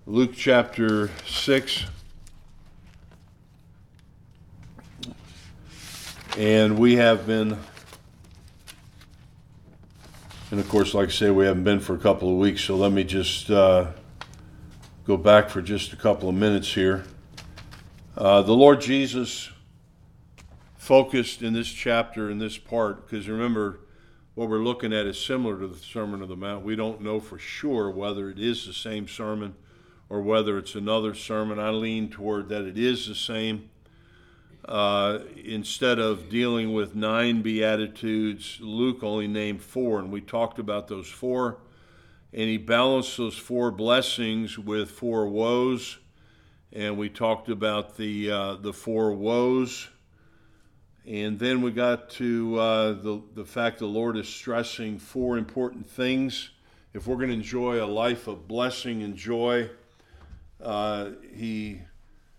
Luke chapter 6. And we have been, and of course, like I say, we haven't been for a couple of weeks, so let me just go back for just a couple of minutes here. The Lord Jesus focused in this chapter, in this part, because remember, what we're looking at is similar to the Sermon on the Mount. We don't know for sure whether it is the same sermon or whether it's another sermon. I lean toward that it is the same. Instead of dealing with 9 Beatitudes, Luke only named 4, and we talked about those 4. And he balanced those 4 blessings with 4 woes, and we talked about the 4 woes. And then we got to the fact the Lord is stressing 4 important things. If we're going to enjoy a life of blessing and joy, he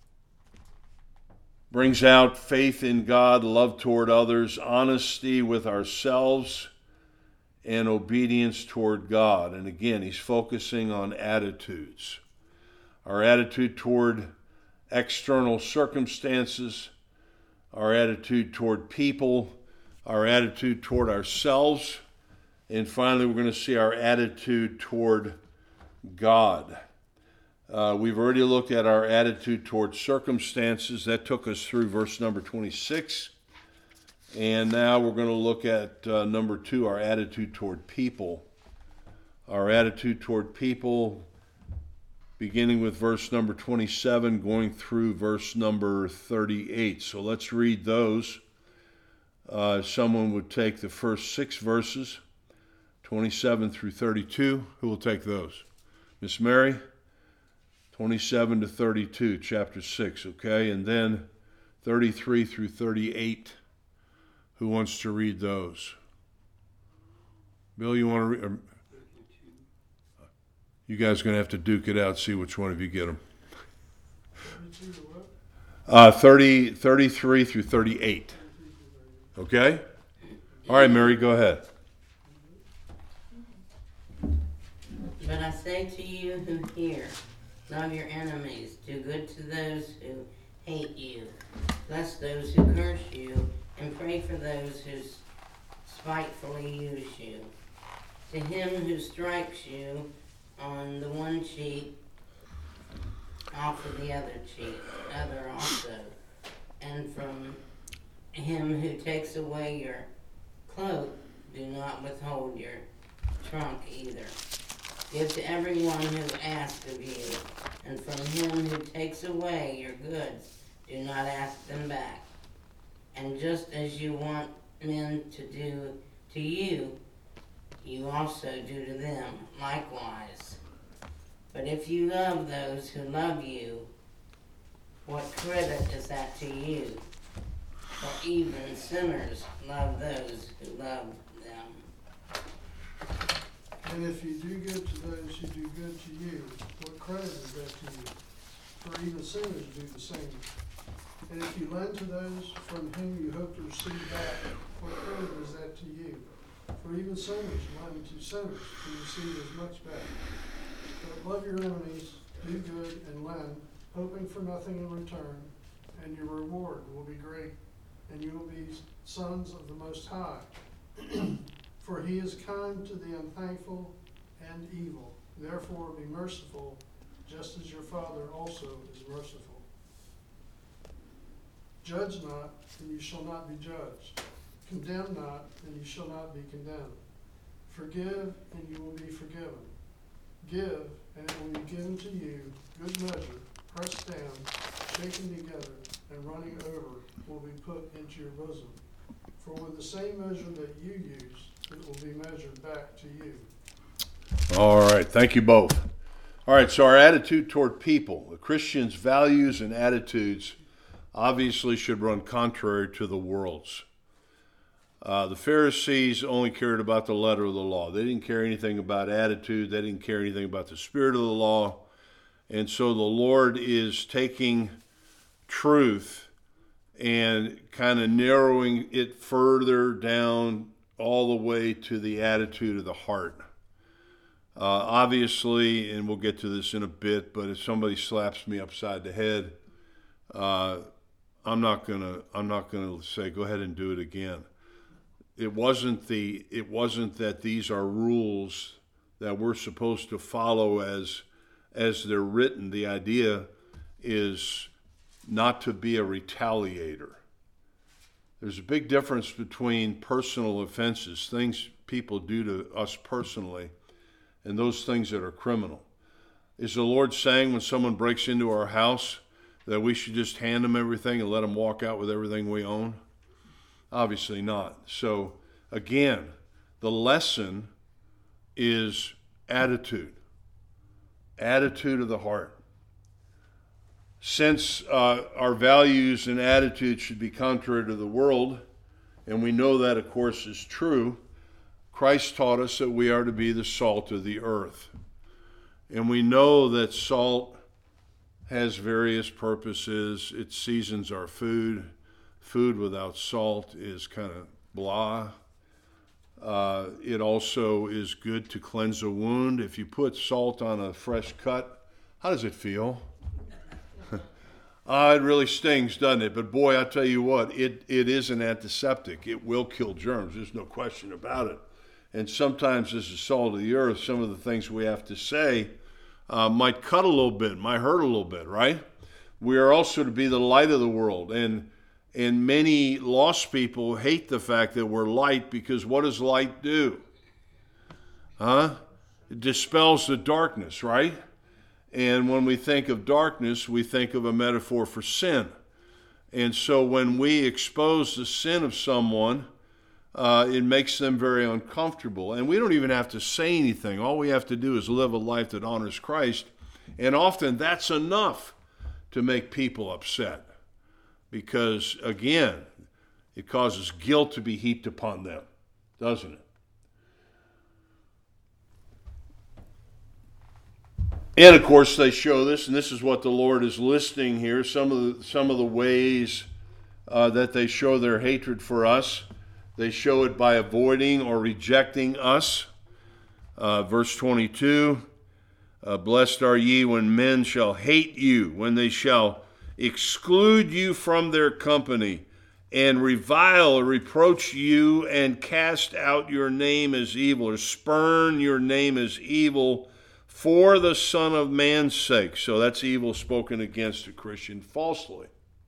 brings out faith in God, love toward others, honesty with ourselves, and obedience toward God. And again, he's focusing on attitudes. Our attitude toward external circumstances, our attitude toward people, our attitude toward ourselves, and finally we're going to see our attitude toward God. We've already looked at our attitude toward circumstances. That took us through verse number 26. And now we're going to look at number 2, our attitude toward people. Our attitude toward people, beginning with verse number 27, going through verse number 38. So let's read those. Someone would take the first 6 verses, 27 through 32. Who will take those? Miss Mary? 27 to 32, chapter 6, okay? And then 33 through 38. Who wants to read those? Bill, you want to read? You guys are going to have to duke it out, see which one of you get them. 33 through 38. Okay? All right, Mary, go ahead. But I say to you who hear, love your enemies, do good to those who hate you, bless those who curse you, and pray for those who spitefully use you. To him who strikes you on the one cheek, offer the other also. And from him who takes away your cloak, do not withhold your trunk either. Give to everyone who asks of you, and from him who takes away your goods, do not ask them back. And just as you want men to do to you, you also do to them likewise. But if you love those who love you, what credit is that to you? For even sinners love those who love them. And if you do good to those who do good to you, what credit is that to you? For even sinners do the same. And if you lend to those from whom you hope to receive back, what credit is that to you? For even sinners lend to sinners to receive as much back. But love your enemies, do good, and lend, hoping for nothing in return, and your reward will be great, and you will be sons of the Most High. For he is kind to the unthankful and evil. Therefore be merciful, just as your Father also is merciful. Judge not, and you shall not be judged. Condemn not, and you shall not be condemned. Forgive, and you will be forgiven. Give, and it will be given to you, good measure, pressed down, shaken together, and running over, will be put into your bosom. For with the same measure that you use, it will be measured back to you. All right, thank you both. All right, so our attitude toward people. The Christian's values and attitudes obviously should run contrary to the world's. The Pharisees only cared about the letter of the law. They didn't care anything about attitude. They didn't care anything about the spirit of the law. And so the Lord is taking truth and kind of narrowing it further down all the way to the attitude of the heart. Obviously, and we'll get to this in a bit, but if somebody slaps me upside the head, I'm not gonna say go ahead and do it again. It wasn't that these are rules that we're supposed to follow as they're written. The idea is not to be a retaliator. There's a big difference between personal offenses, things people do to us personally, and those things that are criminal. Is the Lord saying when someone breaks into our house that we should just hand them everything and let them walk out with everything we own? Obviously not. So again, the lesson is attitude of the heart. Since our values and attitudes should be contrary to the world, and we know that, of course, is true, Christ taught us that we are to be the salt of the earth. And we know that salt has various purposes. It seasons our food. Food without salt is kind of blah. It also is good to cleanse a wound. If you put salt on a fresh cut, how does it feel? It really stings, doesn't it? But boy, I tell you what, it is an antiseptic. It will kill germs. There's no question about it. And sometimes as the salt of the earth, some of the things we have to say might cut a little bit, might hurt a little bit, right? We are also to be the light of the world. And many lost people hate the fact that we're light, because what does light do? It dispels the darkness, right? And when we think of darkness, we think of a metaphor for sin. And so when we expose the sin of someone, it makes them very uncomfortable. And we don't even have to say anything. All we have to do is live a life that honors Christ. And often that's enough to make people upset. Because, again, it causes guilt to be heaped upon them, doesn't it? And of course, they show this, and this is what the Lord is listing here. Some of the ways that they show their hatred for us. They show it by avoiding or rejecting us. Verse 22, blessed are ye when men shall hate you, when they shall exclude you from their company, and revile or reproach you, and cast out your name as evil, or spurn your name as evil, for the Son of Man's sake. So that's evil spoken against a Christian falsely.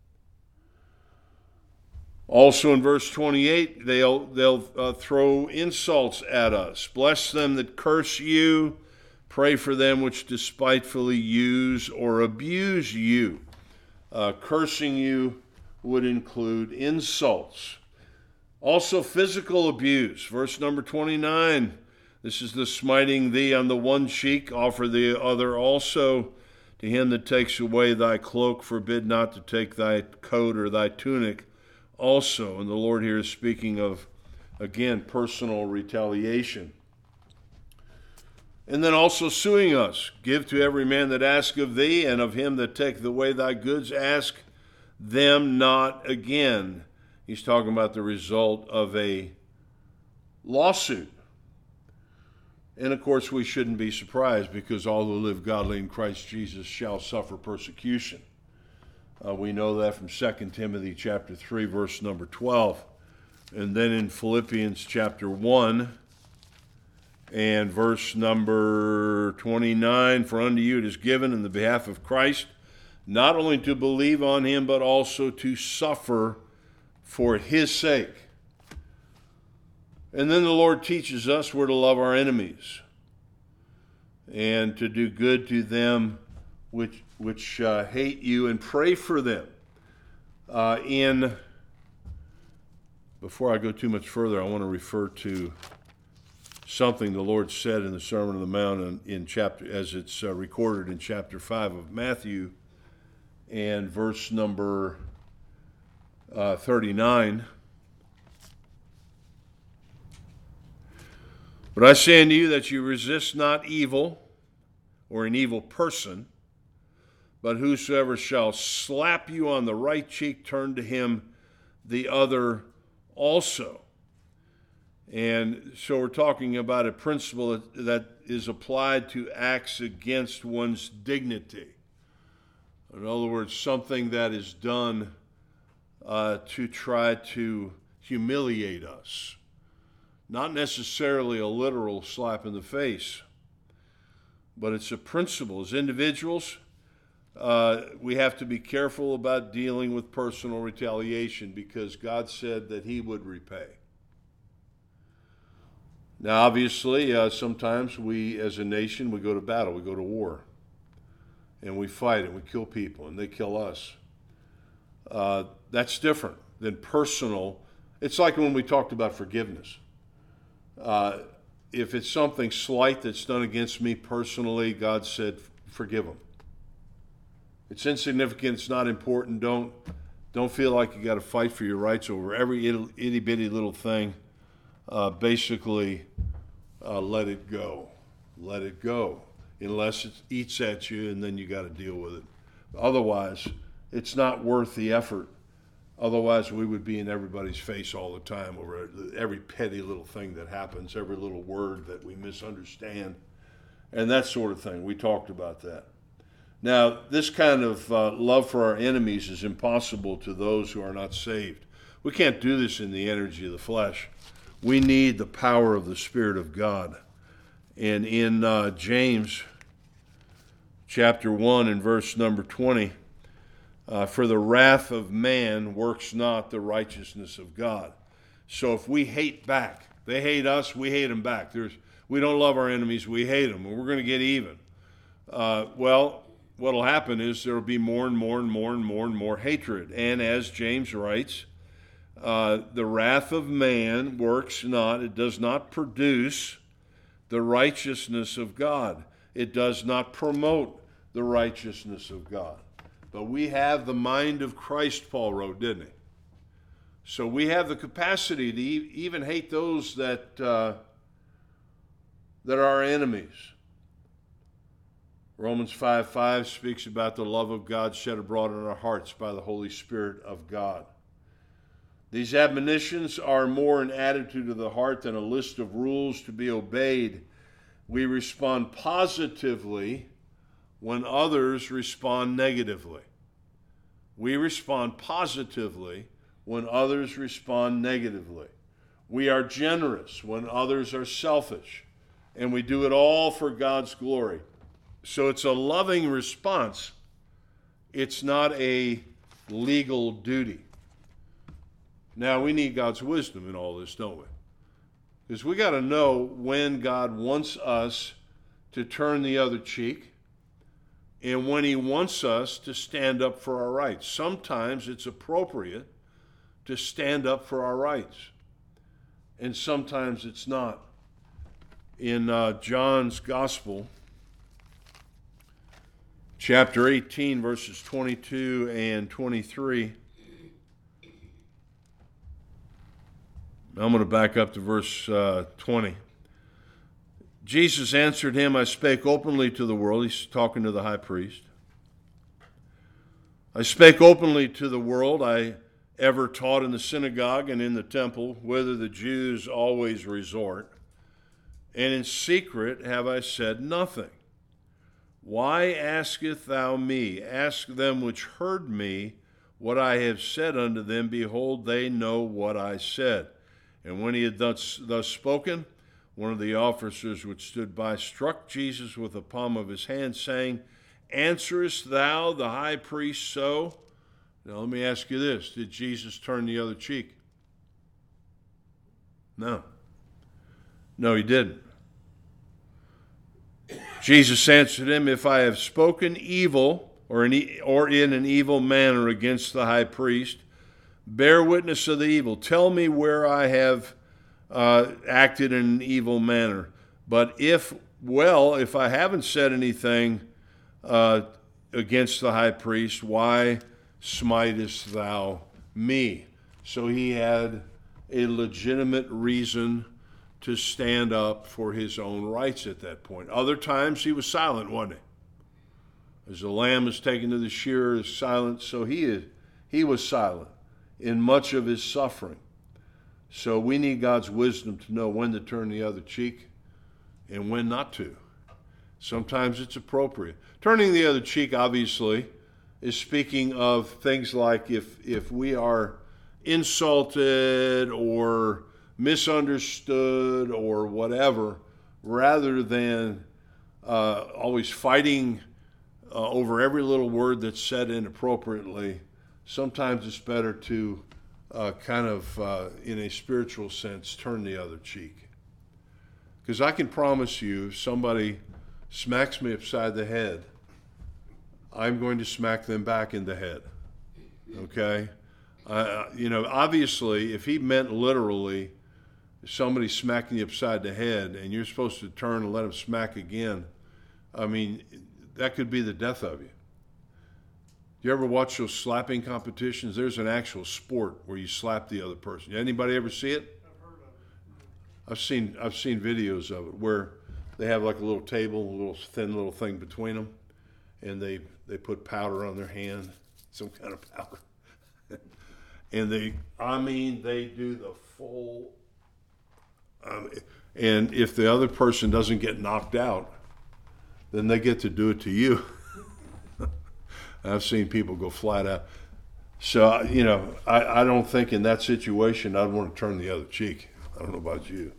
Also in verse 28, they'll throw insults at us. Bless them that curse you. Pray for them which despitefully use or abuse you. Cursing you would include insults. Also physical abuse. Verse number 29. This is the smiting thee on the one cheek, offer the other also. To him that takes away thy cloak, forbid not to take thy coat or thy tunic also. And the Lord here is speaking of, again, personal retaliation. And then also suing us. Give to every man that ask of thee, and of him that taketh away thy goods, ask them not again. He's talking about the result of a lawsuit. And of course, we shouldn't be surprised, because all who live godly in Christ Jesus shall suffer persecution. We know that from 2 Timothy chapter 3, verse number 12. And then in Philippians chapter 1 and verse number 29, for unto you it is given in the behalf of Christ, not only to believe on him, but also to suffer for his sake. And then the Lord teaches us we're to love our enemies and to do good to them which hate you, and pray for them. Before I go too much further, I want to refer to something the Lord said in the Sermon on the Mount in chapter, as it's recorded in chapter 5 of Matthew, and verse number 39. But I say unto you that you resist not evil, or an evil person, but whosoever shall slap you on the right cheek, turn to him the other also. And so we're talking about a principle that is applied to acts against one's dignity. In other words, something that is done to try to humiliate us. Not necessarily a literal slap in the face, but it's a principle. As individuals, we have to be careful about dealing with personal retaliation because God said that He would repay. Now, obviously, sometimes we, as a nation, we go to battle, we go to war, and we fight and we kill people, and they kill us. That's different than personal. It's like when we talked about forgiveness. If it's something slight that's done against me personally, God said, forgive them. It's insignificant. It's not important. Don't feel like you got to fight for your rights over every itty bitty little thing. Basically, let it go. Let it go. Unless it eats at you, and then you got to deal with it. Otherwise, it's not worth the effort. Otherwise, we would be in everybody's face all the time over every petty little thing that happens, every little word that we misunderstand, and that sort of thing. We talked about that. Now, this kind of love for our enemies is impossible to those who are not saved. We can't do this in the energy of the flesh. We need the power of the Spirit of God. And in James chapter 1 and verse number 20, for the wrath of man works not the righteousness of God. So if we hate back, they hate us, we hate them back. We don't love our enemies, we hate them, and we're going to get even. Well, what will happen is there will be more and more and more and more and more hatred. And as James writes, the wrath of man works not, it does not produce the righteousness of God. It does not promote the righteousness of God. But we have the mind of Christ, Paul wrote, didn't he? So we have the capacity to even hate those that are our enemies. Romans 5:5 speaks about the love of God shed abroad in our hearts by the Holy Spirit of God. These admonitions are more an attitude of the heart than a list of rules to be obeyed. We respond positively when others respond negatively. We respond positively when others respond negatively. We are generous when others are selfish, and we do it all for God's glory. So it's a loving response. It's not a legal duty. Now, we need God's wisdom in all this, don't we? Because we got to know when God wants us to turn the other cheek and when He wants us to stand up for our rights. Sometimes it's appropriate to stand up for our rights, and sometimes it's not. In John's Gospel, chapter 18, verses 22 and 23, I'm going to back up to verse 20. Jesus answered him, I spake openly to the world. He's talking to the high priest. I spake openly to the world. I ever taught in the synagogue and in the temple, whither the Jews always resort. And in secret have I said nothing. Why askest thou me? Ask them which heard me what I have said unto them. Behold, they know what I said. And when he had thus spoken, one of the officers which stood by struck Jesus with the palm of his hand, saying, Answerest thou the high priest so? Now let me ask you this. Did Jesus turn the other cheek? No. No, he didn't. Jesus answered him, If I have spoken evil or in an evil manner against the high priest, bear witness of the evil. Tell me where I have acted in an evil manner. But if I haven't said anything against the high priest, why smitest thou me? So he had a legitimate reason to stand up for his own rights at that point. Other times he was silent, wasn't he? As the lamb is taken to the shearer, is silent, so he was silent in much of his suffering. So we need God's wisdom to know when to turn the other cheek and when not to. Sometimes it's appropriate. Turning the other cheek, obviously, is speaking of things like if we are insulted or misunderstood or whatever, rather than always fighting over every little word that's said inappropriately. Sometimes it's better to in a spiritual sense, turn the other cheek. Because I can promise you, if somebody smacks me upside the head, I'm going to smack them back in the head. Okay? Obviously, if he meant literally somebody smacking you upside the head and you're supposed to turn and let him smack again, I mean, that could be the death of you. You ever watch those slapping competitions? There's an actual sport where you slap the other person. Anybody ever see it? I've seen videos of it where they have like a little table, a little thin little thing between them, and they put powder on their hand, some kind of powder. And they do the full, and if the other person doesn't get knocked out, then they get to do it to you. I've seen people go flat out. So, I don't think in that situation I'd want to turn the other cheek. I don't know about you.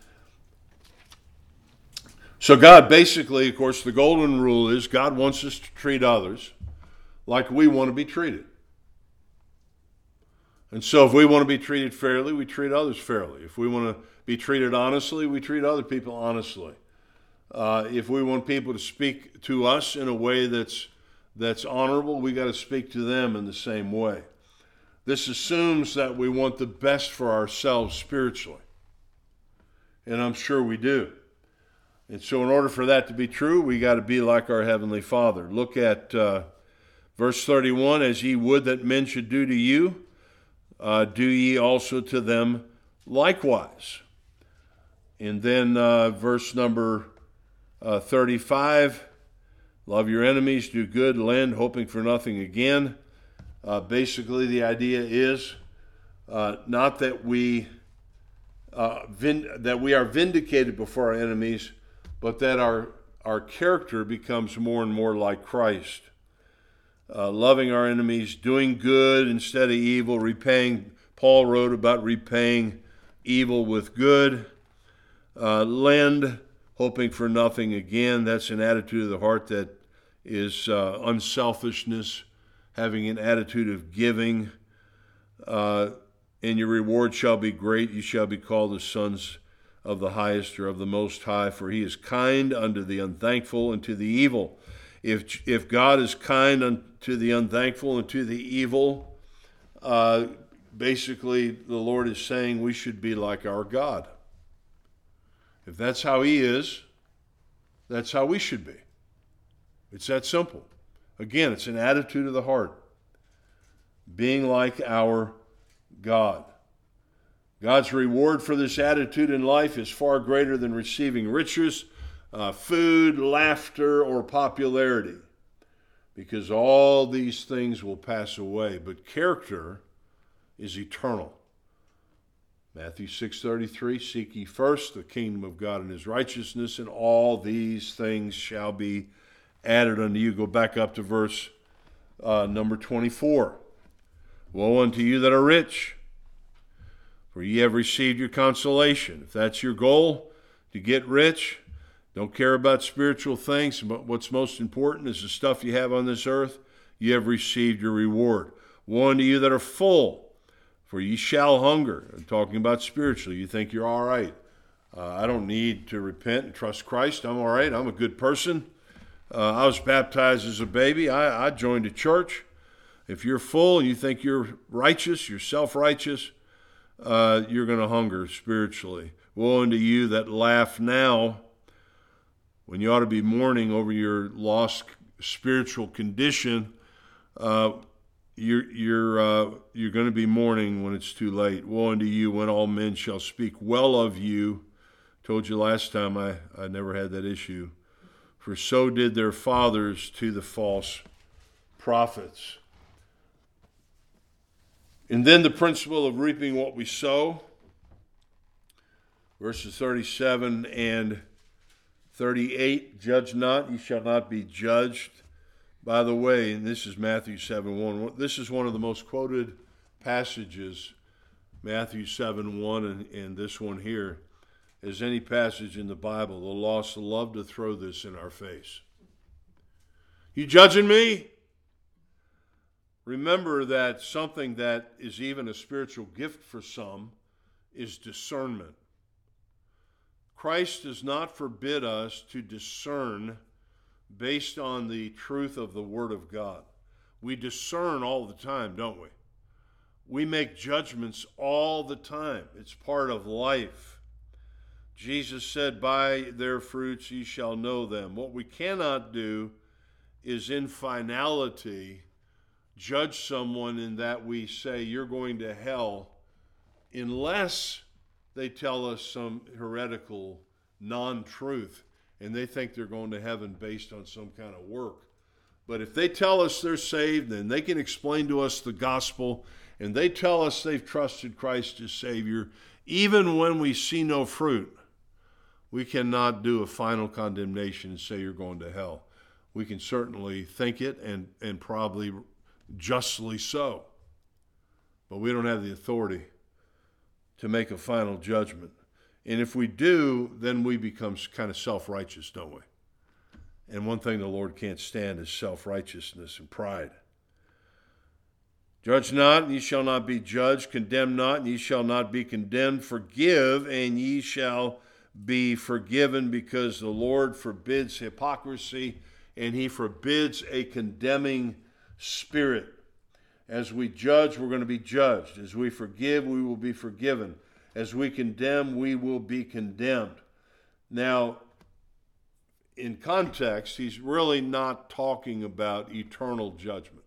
So God basically, of course, the golden rule is God wants us to treat others like we want to be treated. And so if we want to be treated fairly, we treat others fairly. If we want to be treated honestly, we treat other people honestly. If we want people to speak to us in a way that's honorable, we got to speak to them in the same way. This assumes that we want the best for ourselves spiritually. And I'm sure we do. And so in order for that to be true, we got to be like our Heavenly Father. Look at verse 31, as ye would that men should do to you, do ye also to them likewise. And then verse number 35, love your enemies, do good, lend, hoping for nothing again. Basically, the idea is not that we are vindicated before our enemies, but that our character becomes more and more like Christ. Loving our enemies, doing good instead of evil, repaying. Paul wrote about repaying evil with good. Lend, hoping for nothing again. That's an attitude of the heart that is unselfishness, having an attitude of giving. And your reward shall be great. You shall be called the sons of the highest or of the Most High, for he is kind unto the unthankful and to the evil. If God is kind unto the unthankful and to the evil, basically the Lord is saying we should be like our God. If that's how he is, that's how we should be. It's that simple. Again, it's an attitude of the heart. Being like our God. God's reward for this attitude in life is far greater than receiving riches, food, laughter, or popularity, because all these things will pass away, but character is eternal. Matthew 6:33, seek ye first the kingdom of God and his righteousness, and all these things shall be added unto you. Go back up to verse number 24. Woe unto you that are rich, for ye have received your consolation. If that's your goal, to get rich, don't care about spiritual things, but what's most important is the stuff you have on this earth, you have received your reward. Woe unto you that are full, for ye shall hunger. I'm talking about spiritually. You think you're all right. I don't need to repent and trust Christ. I'm all right. I'm a good person. I was baptized as a baby. I joined a church. If you're full and you think you're righteous, you're self-righteous, you're going to hunger spiritually. Woe unto you that laugh now, when you ought to be mourning over your lost spiritual condition. You're going to be mourning when it's too late. Woe unto you when all men shall speak well of you. Told you last time I never had that issue. For so did their fathers to the false prophets. And then the principle of reaping what we sow. Verses 37 and 38, judge not, you shall not be judged. By the way, and this is Matthew 7:1. This is one of the most quoted passages, Matthew 7:1, and this one here, as any passage in the Bible. The lost love to throw this in our face. You judging me? Remember that something that is even a spiritual gift for some is discernment. Christ does not forbid us to discern based on the truth of the Word of God. We discern all the time, don't we? We make judgments all the time. It's part of life. Jesus said, by their fruits ye shall know them. What we cannot do is in finality judge someone in that we say you're going to hell unless they tell us some heretical non-truth and they think they're going to heaven based on some kind of work. But if they tell us they're saved and they can explain to us the gospel and they tell us they've trusted Christ as Savior, even when we see no fruit, we cannot do a final condemnation and say you're going to hell. We can certainly think it and probably justly so. But we don't have the authority to make a final judgment. And if we do, then we become kind of self-righteous, don't we? And one thing the Lord can't stand is self-righteousness and pride. Judge not, and ye shall not be judged. Condemn not, and ye shall not be condemned. Forgive, and ye shall be forgiven, because the Lord forbids hypocrisy, and he forbids a condemning spirit. As we judge, we're going to be judged. As we forgive, we will be forgiven. As we condemn, we will be condemned. Now, in context, he's really not talking about eternal judgment.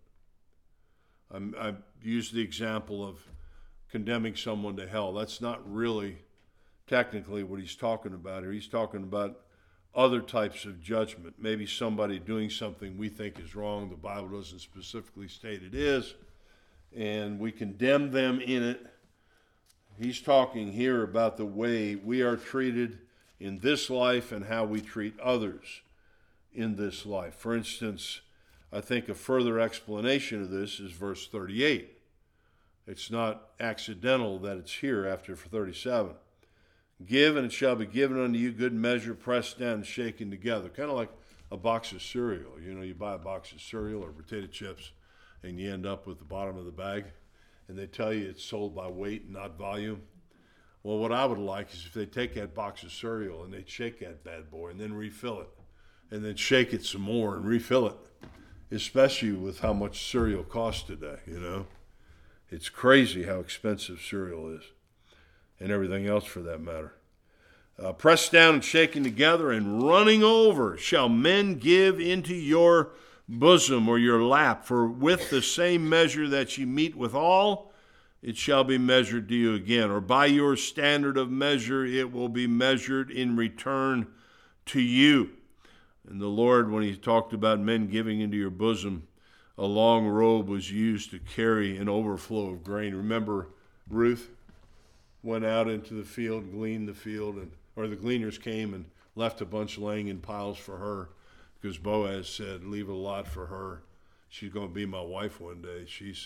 I used the example of condemning someone to hell. That's not really technically what he's talking about here. He's talking about other types of judgment. Maybe somebody doing something we think is wrong. The Bible doesn't specifically state it is, and we condemn them in it. He's talking here about the way we are treated in this life and how we treat others in this life. For instance, I think a further explanation of this is verse 38. It's not accidental that it's here after 37. Give, and it shall be given unto you, good measure, pressed down and shaken together. Kind of like a box of cereal. You know, you buy a box of cereal or potato chips, and you end up with the bottom of the bag, and they tell you it's sold by weight, not volume. Well, what I would like is if they take that box of cereal and they'd shake that bad boy and then refill it, and then shake it some more and refill it, especially with how much cereal costs today, you know. It's crazy how expensive cereal is, and everything else for that matter. Pressed down and shaken together and running over shall men give into your bosom or your lap. For with the same measure that ye meet withal, it shall be measured to you again. Or by your standard of measure, it will be measured in return to you. And the Lord, when he talked about men giving into your bosom, a long robe was used to carry an overflow of grain. Remember Ruth went out into the field, gleaned the field, or the gleaners came and left a bunch laying in piles for her, because Boaz said, leave a lot for her. She's going to be my wife one day.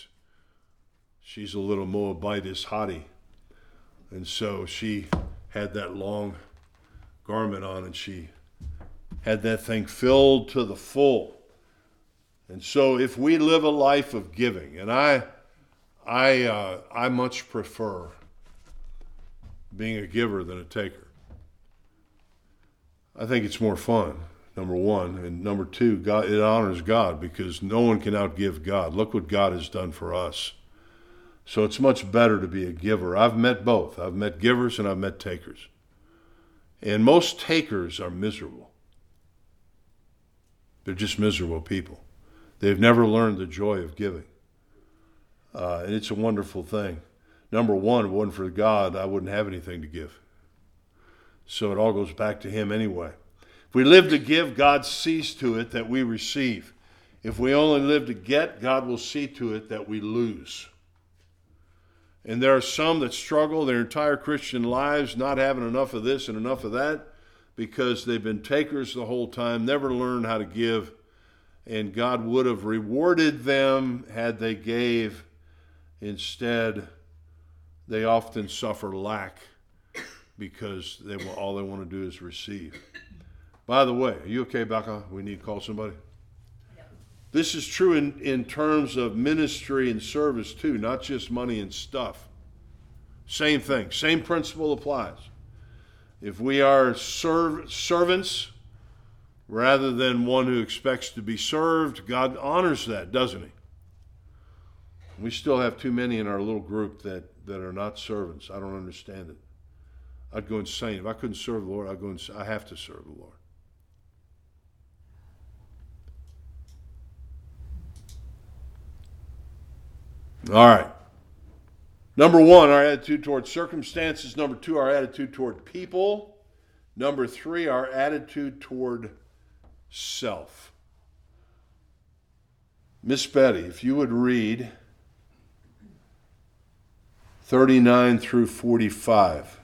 She's a little Moabitess hottie. And so she had that long garment on, and she had that thing filled to the full. And so if we live a life of giving, and I much prefer being a giver than a taker. I think it's more fun, number one. And number two, God, it honors God, because no one can outgive God. Look what God has done for us. So it's much better to be a giver. I've met both. I've met givers and I've met takers. And most takers are miserable. They're just miserable people. They've never learned the joy of giving. And it's a wonderful thing. Number one, if it wasn't for God, I wouldn't have anything to give. So it all goes back to him anyway. If we live to give, God sees to it that we receive. If we only live to get, God will see to it that we lose. And there are some that struggle their entire Christian lives not having enough of this and enough of that because they've been takers the whole time, never learned how to give. And God would have rewarded them had they gave. Instead, they often suffer lack because all they want to do is receive. By the way, are you okay, Becca? We need to call somebody? This is true in terms of ministry and service too, not just money and stuff. Same thing, same principle applies. If we are servants rather than one who expects to be served, God honors that, doesn't he? We still have too many in our little group that are not servants. I don't understand it. I'd go insane. If I couldn't serve the Lord, I have to serve the Lord. All right. Number 1, our attitude toward circumstances. Number 2, our attitude toward people. Number 3, our attitude toward self. Miss Betty, if you would read 39 through 45. Okay.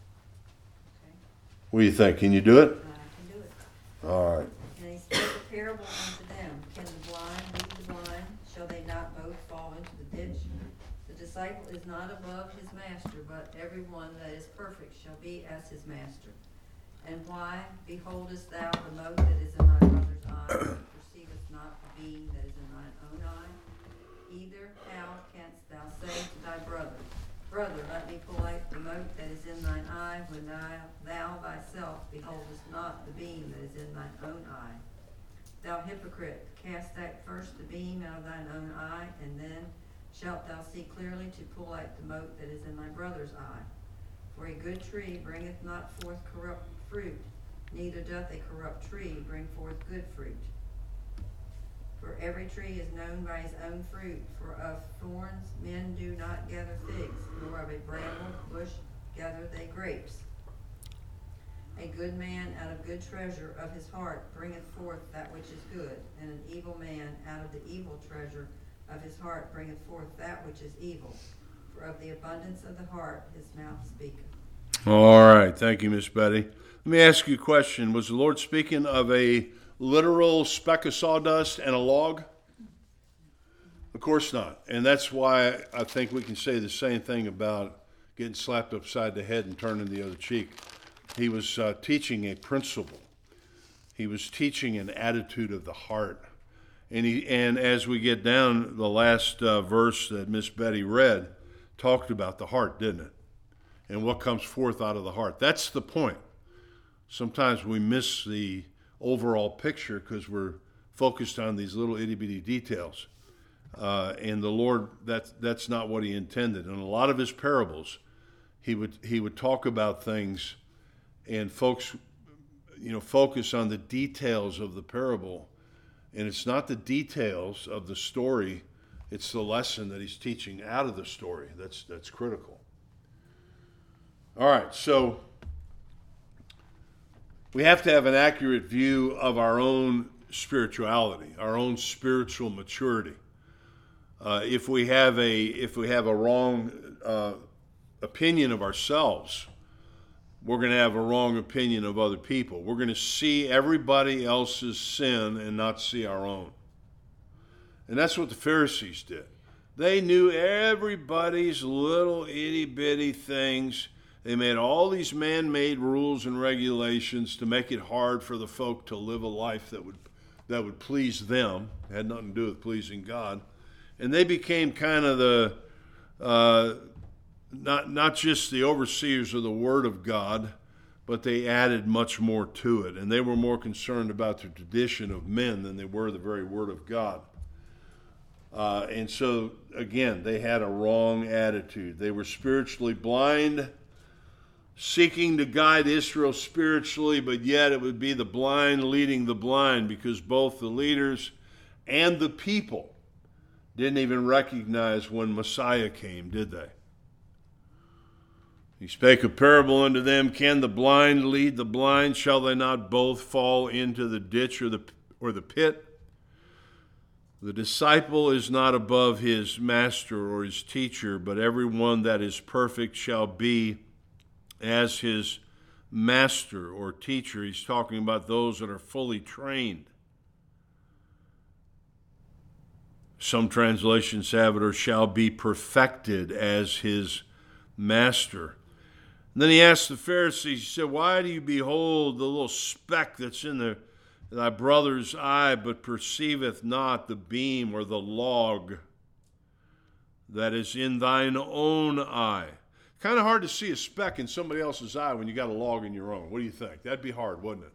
What do you think? Can you do it? I can do it. All right. And he spoke a parable unto them. Can the blind lead the blind? Shall they not both fall into the ditch? The disciple is not above his master, but everyone that is perfect shall be as his master. And why beholdest thou the mote that is in thy brother's eye, and perceivest not the beam that is in thine own eye? Either how canst thou say to thy brother, Brother, let me pull out the mote that is in thine eye, when thou thyself beholdest not the beam that is in thine own eye? Thou hypocrite, cast out first the beam out of thine own eye, and then shalt thou see clearly to pull out the mote that is in thy brother's eye. For a good tree bringeth not forth corrupt fruit, neither doth a corrupt tree bring forth good fruit. For every tree is known by his own fruit, for of thorns men do not gather figs, nor of a bramble bush gather they grapes. A good man out of good treasure of his heart bringeth forth that which is good, and an evil man out of the evil treasure of his heart bringeth forth that which is evil. For of the abundance of the heart his mouth speaketh. All right. Thank you, Miss Betty. Let me ask you a question. Was the Lord speaking of a literal speck of sawdust and a log? Of course not. And that's why I think we can say the same thing about getting slapped upside the head and turning the other cheek. He was teaching a principle. He was teaching an attitude of the heart. And as we get down, the last verse that Miss Betty read talked about the heart, didn't it? And what comes forth out of the heart. That's the point. Sometimes we miss the overall picture because we're focused on these little itty-bitty details. And the Lord, that's not what he intended. In a lot of his parables, he would talk about things, and folks, focus on the details of the parable. And it's not the details of the story, it's the lesson that he's teaching out of the story that's critical. All right, so we have to have an accurate view of our own spirituality, our own spiritual maturity. If we have a wrong opinion of ourselves, we're going to have a wrong opinion of other people. We're going to see everybody else's sin and not see our own. And that's what the Pharisees did. They knew everybody's little itty-bitty things. They made all these man-made rules and regulations to make it hard for the folk to live a life that would please them. It had nothing to do with pleasing God. And they became kind of the not just the overseers of the Word of God, but they added much more to it. And they were more concerned about the tradition of men than they were the very Word of God. And so, again, they had a wrong attitude. They were spiritually blind, seeking to guide Israel spiritually, but yet it would be the blind leading the blind, because both the leaders and the people didn't even recognize when Messiah came, did they? He spake a parable unto them, can the blind lead the blind? Shall they not both fall into the ditch or the pit? The disciple is not above his master or his teacher, but everyone that is perfect shall be as his master or teacher. He's talking about those that are fully trained. Some translations have it, or shall be perfected as his master. And then he asked the Pharisees, he said, why do you behold the little speck that's in thy brother's eye, but perceiveth not the beam or the log that is in thine own eye? Kind of hard to see a speck in somebody else's eye when you got a log in your own. What do you think? That'd be hard, wouldn't it?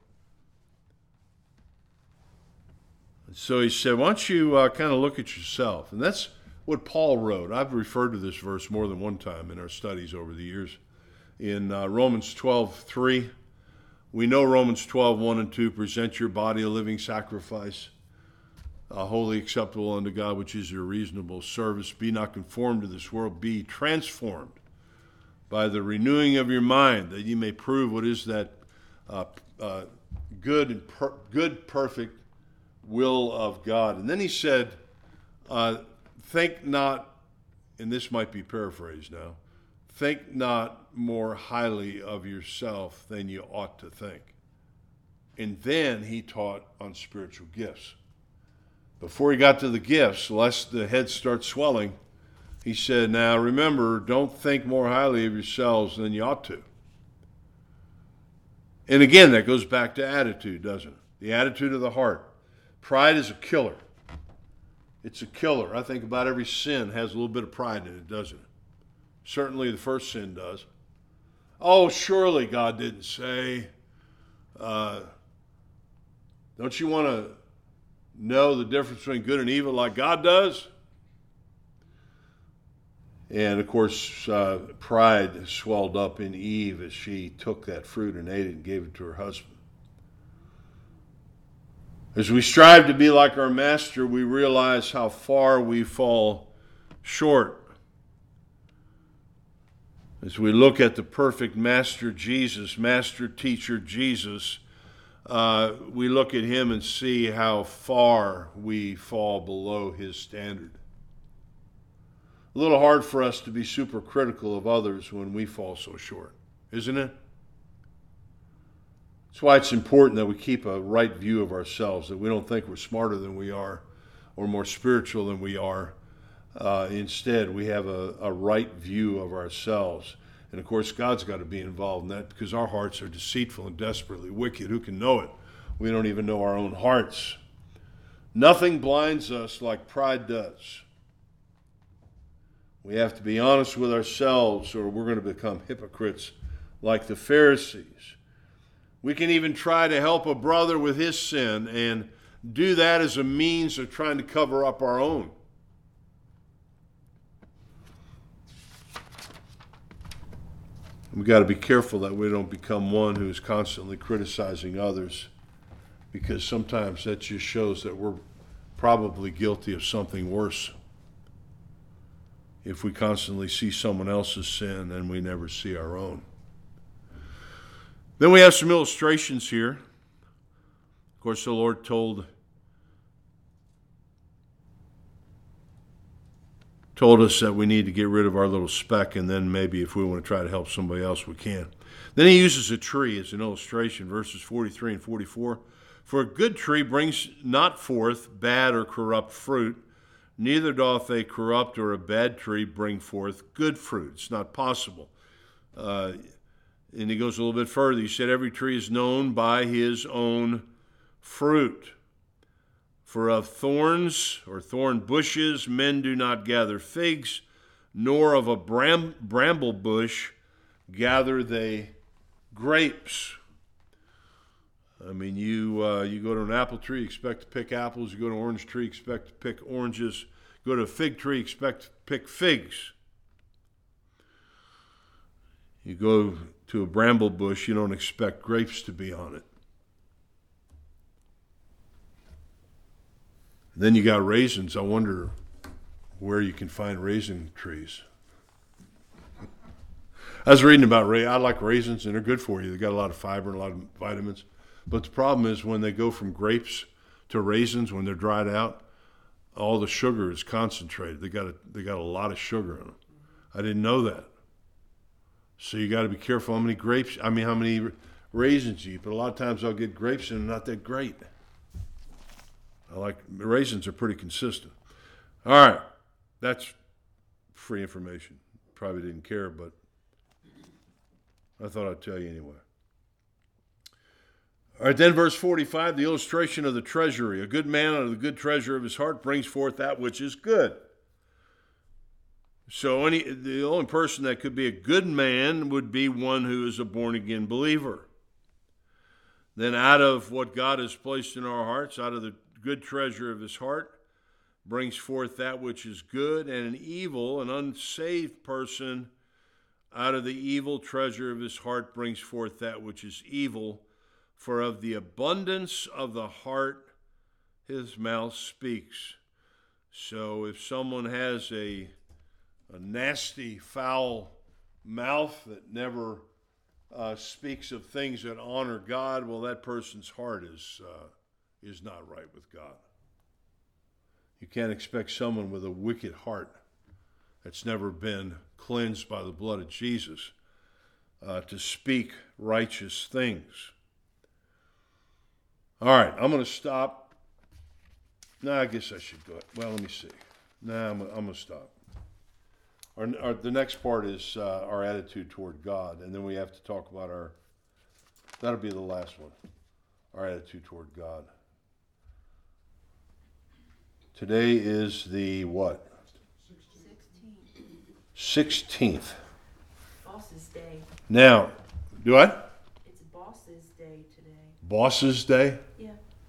And so he said, why don't you kind of look at yourself? And that's what Paul wrote. I've referred to this verse more than one time in our studies over the years. In Romans 12:3, we know Romans 12:1 and 2, present your body a living sacrifice, wholly acceptable unto God, which is your reasonable service. Be not conformed to this world, be transformed by the renewing of your mind, that ye may prove what is that good, perfect will of God. And then he said, think not, and this might be paraphrased now, think not more highly of yourself than you ought to think. And then he taught on spiritual gifts. Before he got to the gifts, lest the head starts swelling, he said, now remember, don't think more highly of yourselves than you ought to. And again, that goes back to attitude, doesn't it? The attitude of the heart. Pride is a killer. It's a killer. I think about every sin has a little bit of pride in it, doesn't it? Certainly the first sin does. Oh, surely God didn't say. Don't you want to know the difference between good and evil like God does? And of course, pride swelled up in Eve as she took that fruit and ate it and gave it to her husband. As we strive to be like our master, we realize how far we fall short. As we look at the perfect master Jesus, master teacher Jesus, we look at him and see how far we fall below his standard. A little hard for us to be super critical of others when we fall so short, isn't it? That's why it's important that we keep a right view of ourselves, that we don't think we're smarter than we are or more spiritual than we are. Instead, we have a right view of ourselves. And of course, God's got to be involved in that because our hearts are deceitful and desperately wicked. Who can know it? We don't even know our own hearts. Nothing blinds us like pride does. We have to be honest with ourselves or we're going to become hypocrites like the Pharisees. We can even try to help a brother with his sin and do that as a means of trying to cover up our own. We've got to be careful that we don't become one who is constantly criticizing others, because sometimes that just shows that we're probably guilty of something worse. If we constantly see someone else's sin and we never see our own. Then we have some illustrations here. Of course, the Lord told us that we need to get rid of our little speck, and then maybe if we want to try to help somebody else, we can. Then he uses a tree as an illustration, verses 43 and 44. For a good tree brings not forth bad or corrupt fruit, neither doth a corrupt or a bad tree bring forth good fruit. It's not possible. And he goes a little bit further. He said, every tree is known by his own fruit. For of thorns or thorn bushes men do not gather figs, nor of a bramble bush gather they grapes. I mean, you go to an apple tree, expect to pick apples. You go to an orange tree, expect to pick oranges. Go to a fig tree, expect to pick figs. You go to a bramble bush, you don't expect grapes to be on it. Then you got raisins. I wonder where you can find raisin trees. I was reading about I like raisins, and they're good for you. They got a lot of fiber and a lot of vitamins. But the problem is when they go from grapes to raisins, when they're dried out, all the sugar is concentrated. They got a lot of sugar in them. I didn't know that. So you got to be careful how many raisins you eat. But a lot of times I'll get grapes and they're not that great. Raisins are pretty consistent. All right, that's free information. Probably didn't care, but I thought I'd tell you anyway. All right, then verse 45, the illustration of the treasury. A good man out of the good treasure of his heart brings forth that which is good. So the only person that could be a good man would be one who is a born-again believer. Then out of what God has placed in our hearts, out of the good treasure of his heart, brings forth that which is good, and an unsaved person, out of the evil treasure of his heart brings forth that which is evil. For of the abundance of the heart his mouth speaks. So if someone has a nasty, foul mouth that never speaks of things that honor God, well, that person's heart is not right with God. You can't expect someone with a wicked heart that's never been cleansed by the blood of Jesus to speak righteous things. All right, I'm going to stop. No, I guess I should go. Well, let me see. No, I'm going to stop. The next part is our attitude toward God, and then we have to talk about that'll be the last one, our attitude toward God. Today is the what? 16th. Boss's Day. Now, do what? It's Boss's Day today. Boss's Day? Yeah.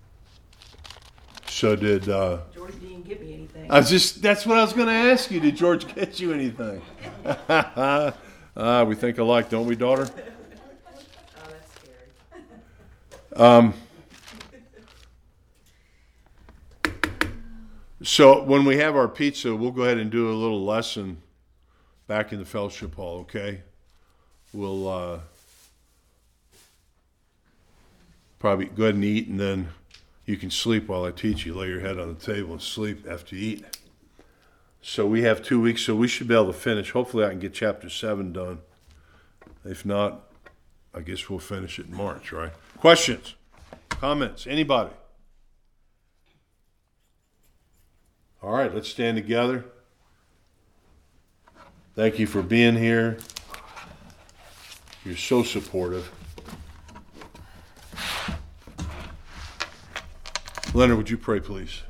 So did... George didn't give me anything. That's what I was going to ask you. Did George get you anything? We think alike, don't we, daughter? Oh, that's scary. So when we have our pizza, we'll go ahead and do a little lesson back in the fellowship hall, okay? We'll probably go ahead and eat, and then you can sleep while I teach you. Lay your head on the table and sleep after you eat. So we have 2 weeks, so we should be able to finish. Hopefully I can get chapter 7 done. If not, I guess we'll finish it in March, right? Questions? Comments? Anybody? All right, let's stand together. Thank you for being here. You're so supportive. Leonard, would you pray, please?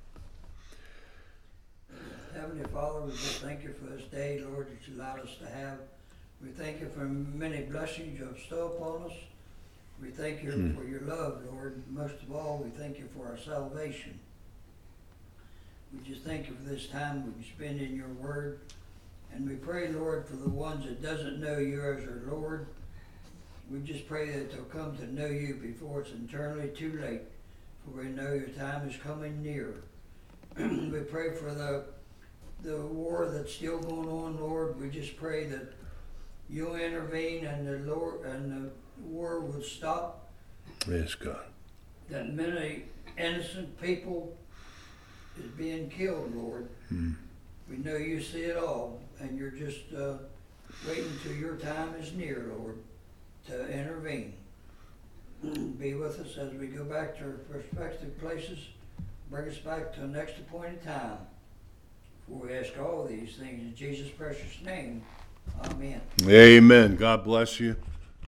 Heavenly Father, we just thank you for this day, Lord, that you allowed us to have. We thank you for many blessings you have bestowed upon us. We thank you for your love, Lord. Most of all, we thank you for our salvation. We just thank you for this time we spend in your word. And we pray, Lord, for the ones that doesn't know you as their Lord. We just pray that they'll come to know you before it's eternally too late. For we know your time is coming near. We pray for the war that's still going on, Lord. We just pray that you'll intervene and the war will stop. Yes, God. That many innocent people is being killed, Lord. We know you see it all, and you're just waiting till your time is near, Lord, to intervene. Be with us as we go back to our respective places. Bring us back to the next appointed time. For we ask all these things in Jesus' precious name. Amen. Amen. God bless you.